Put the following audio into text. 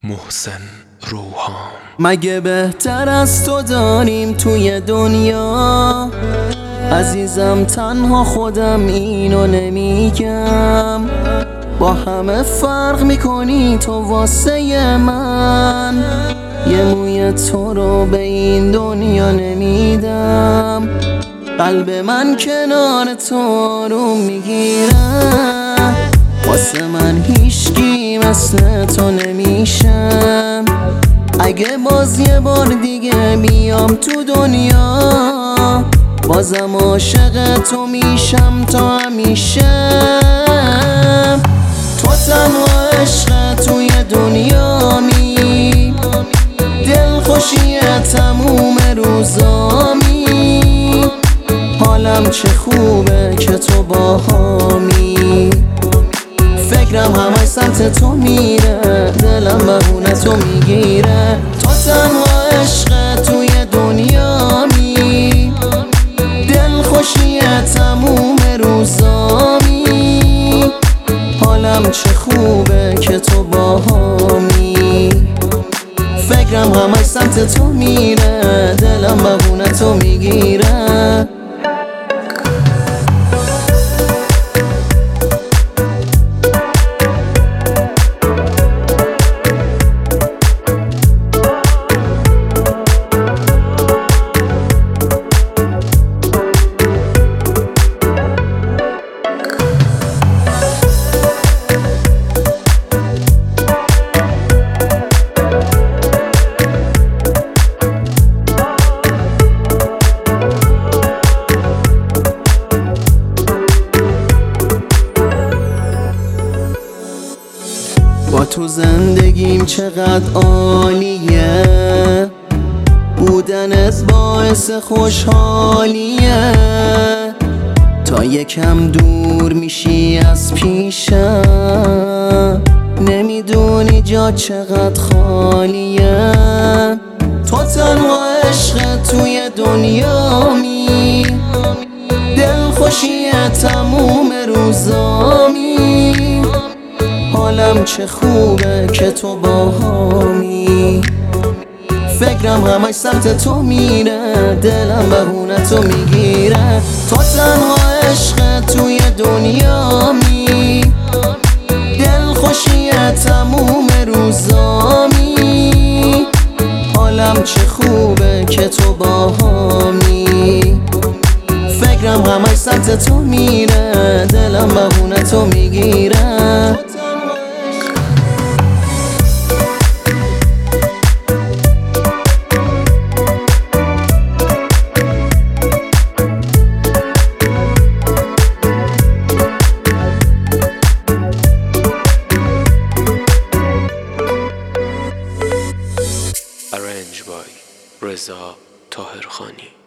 محسن روحان. مگه بهتر از تو داریم توی دنیا؟ عزیزم تنها خودم اینو نمیگم، با همه فرق میکنی تو واسه من. یه موی تو رو به این دنیا نمیدم، قلب من کنار تو رو میگیره. واسه من هیچکی مثل تو نمیشم، اگه باز یه بار دیگه بیام تو دنیا، بازم عاشق تو میشم تا همیشه. تو تنها عشق توی دنیامی، دلخوشی تموم روزامی. حالم چه خوبه که تو باهامی، فکرم همه سمت تو میره، دلم بهونه تو میگیره. تو تنها عشق توی دنیامی، دلخوشی تموم روزامی. حالم چه خوبه که تو باهامی، فکرم همه سمت تو میره، دلم بهونه تو میگیره. با تو زندگیم چقدر عالیه، بودنت باعث خوشحالیه. تا یکم دور میشی از پیشم، نمیدونی جا چقدر خالیه. تو تنها عشق توی دنیامی، دلخوشی تموم روزامی. حالم چه خوبه که تو باهامی، فکرم همش سمت تو میره، دلم بهونه تو میگیره. تو تنها عشق توی دنیامی، دلخوشی تموم روزامی. حالم چه خوبه که تو باهامی، فکرم همش سمت تو میره، دلم بهونه تو میگیره. Arranged by رضا طاهرخانی.